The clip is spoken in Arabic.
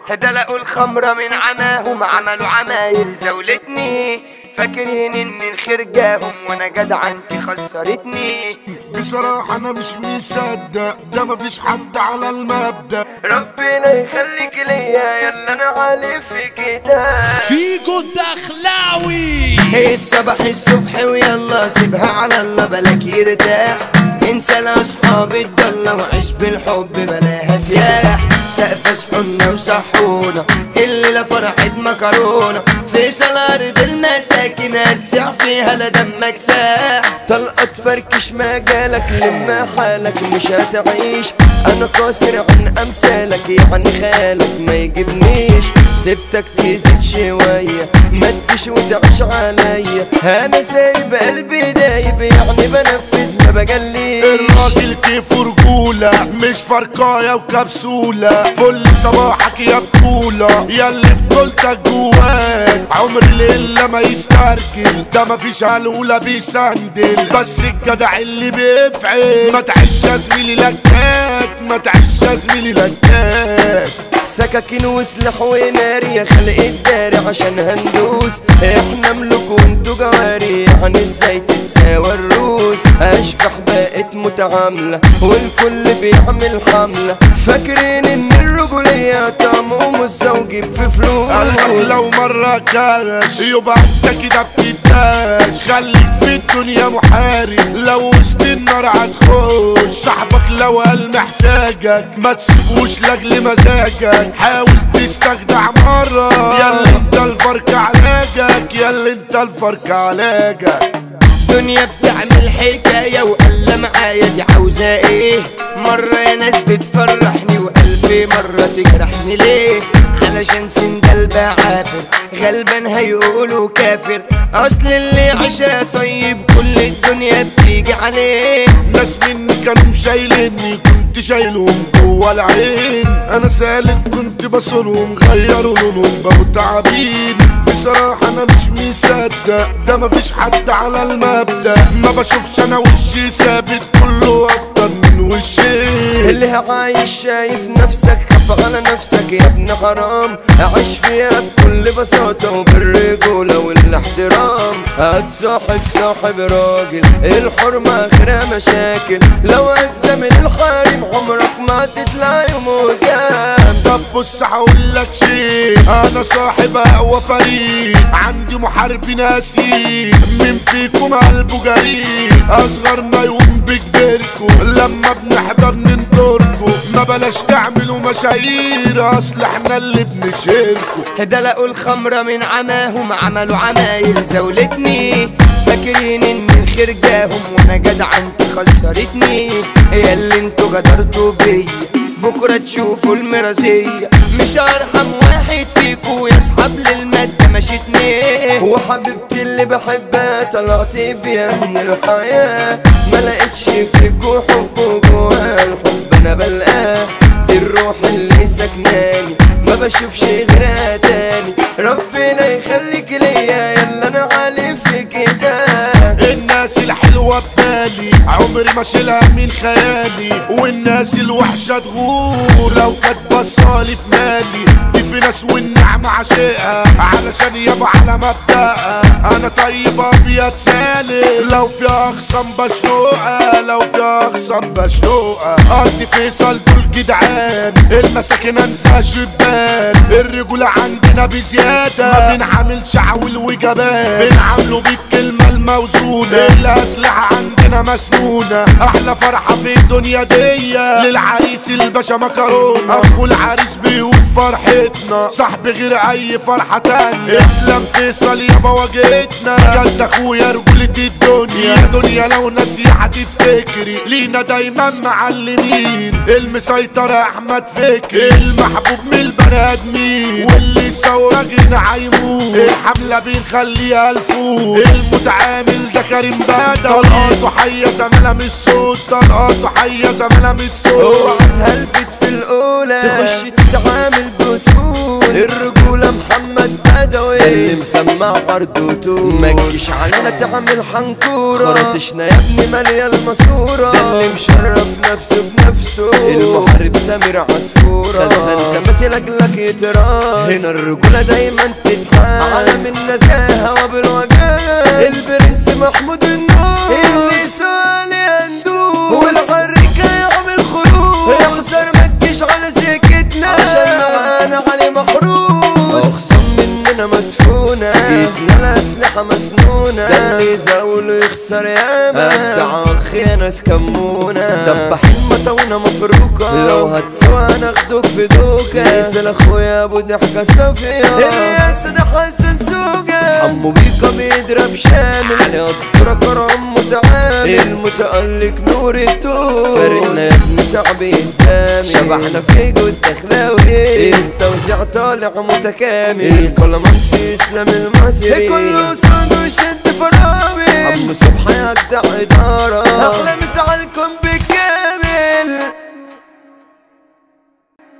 دلقوا الخمرة من عماهم، عملوا عمايل زولتني، فاكرين ان الخير جاهم وانا جدع انت خسرتني. بصراحة انا مش مصدق ده مفيش حد على المبدأ. ربنا يخليك ليا يلا انا عالي في كده. فيجو الدخلاوي اصطبح الصبح ويلا سيبها على الله بلاك يرتاح، انسى لاصحاب الضلة وعيش بالحب بلاها سياح. سقف صحنا وصحونا الليلة فرحة مكرونة، في أرض المساكن هتسيح فيها لا دمك ساح. طلقة تفركش مجالك لما حالك مش هتعيش، انا قاصر عن امثالك يعني خالك ما يجيبنيش. سبتك تزيد شوية ما تجيش وتعيش عليا، انا سايب قلبي دايب يعني بنفذ ما بجليش. الراجل كيف رجولة مش فرقاية وكبسولة، فل صباحك يا بطولة ياللي بطولتك جواك. عمر الليلة ما يسترجل ده مفيش هلولة بيسندل، بس الجدع اللي بيفعل. ما تعيش يا زميلي لكاك، ما تعيش يا زميلي لكاك. سكاكين وسلاح ونار يا خلق الداري عشان هندوس، احنا ملوك وانتو جواري يعني ازاي تتساوى الروس. اشبح بقت متعاملة والكل بيعمل حملة، فاكرين ان الرجولية طعمهم الزوجي في فلوس. قلبك لو مرة كاش يبقى انت كده بتداش، خليك في الدنيا محارب لو وسط النار هتخش. صاحبك لو قال محتاجك ما تسيبوش لاجل مزاجك، حاول تستخدع مرة ياللي انت الفرق علاجك، ياللي انت الفرق علاجك. دنيا بتعمل حكاية وقال معايا دي عاوزة ايه، مرة يا ناس بتفرحني وألف مرة تجرحني ليه. علشان سندال بعافر غلبان هيقولوا كافر، اصل اللي عشا طيب كل الدنيا بتيجي عليه. ناس مني كانوا شايليني كنت شايلهم جوا العين، انا سالك كنت بصرهم غيروا لونهم بقوا تعابين. بصراحة انا مش مصدق ده مفيش حد على المبدأ، ما بشوفش انا وشي ثابت كله اكتر من وشي. اللي عايش شايف نفسك خاف على نفسك يا ابن حرام، عيش فيها بكل بساطة وبالرجولة والاحترام. هتصاحب صاحب راجل الحرمة اخرها مشاكل، لو هتزامل الحريم عمرك ما تطلع يوم قدام. طب بص هقولك شيء، انا صاحب اقوى فريق، عندي محاربين اسير، مين فيكم قلبه جريء؟ اصغرنا يقوم بكبركم لما بنحضر ننطركم، ما بلاش تعملوا مشاهير اصل احنا اللي بنشهركم. دلقوا الخمرة من عماهم عملوا عمايل زولتني، فاكرين ان الخير جاهم وانا جدع انت خسرتني. هي اللي انتوا غدرتوا بيا بكرة تشوفوا المرازية، مش ارحم واحد فيكوا يصحب للمادة مشيتني. وحبيبتي اللي بحبها طلعت بيها من الحياة، ما لقيتش فيكوا حب جوا الحب انا بلقاه. دي الروح اللي سكناني ما بشوفش غيرها تاني، ربنا يخليك ليا يلا انا عالي في كده. الناس الحلوة ببالي عمري ما شيلها من خيالي، والناس الوحشة تغور لو كانت بصالي في مالي. دي في ناس والنعمة عشقها علشان يابا على مبدأها، انا طيب ابيض سالم لو في اخصم بشنوقة، لو في اخصم بشنوقة. ارض فيصل دول جدعان المساكن انسى شبان، الرجولة عندنا بزيادة ما بنعملش عول وجبان، بنعامله بالكلمة الموزونة، الأسلحة عندنا مسنونة. أحلى فرحة في الدنيا دي للعريس الباشا مكرونة، أخو العريس بيقول فرحتنا صاحب غير أي فرحة تانية. إسلام فيصل يابا واجهتنا جد أخويا رجولة الدنيا، دنيا لو ناسية هتفتكري لينا دايما معلمين. المسيطر أحمد فكري المحبوب من البني آدمين، واللي سواجنا عيمون الحملة بنخليها الفوق. المتعامل ده كريم بدوي، طلقاته حية زميلة من الصوت، طلقاته حية زميلة من الصوت. اوعى تهلفت في الأولى تخش تتعامل بسهولة، الرجولة محمد بدوي بدوي اللي مسمع عرضوتو ما تجيش علينا تعمل حنكورة خرطشنا يا ابني مالية الماسورة اللي مشرف نفسه بنفسه المحارب سمير عصفورة خزن تماثيل اجلك يتراس هنا الرجولة دايما تتحاس عالم النزاهة وبالوجاز البرنس محمود النور اللي سؤالي هندوس والحركة يعمل خروج يخسر ما تجيش على سكتنا عشان معانا علي محروس اخصم مننا مدفونة ايدنا الاسلحة مسنونة ده اللي يزاوله يخسر ياما ابدع اخي ناس كمونة دبحين مطاونا مفروكة لو هتسوى ناخدوك في دوكة نزل اخويا ابو ضحكة صافية الرياسة ده حسن سوقة عمو بيكا بيضرب شامل علي قدرة كرم متعامل المتألق نور التوب فرقنا يا ابني صعب يتسامي شبحنا في جود دخلاوي التوزيع طالع متكامل الكلامانسي اسلام المصري كله صاد وشد فراوي عمو صبحي ابدع ادارة احلى مسا عليكم بالكامل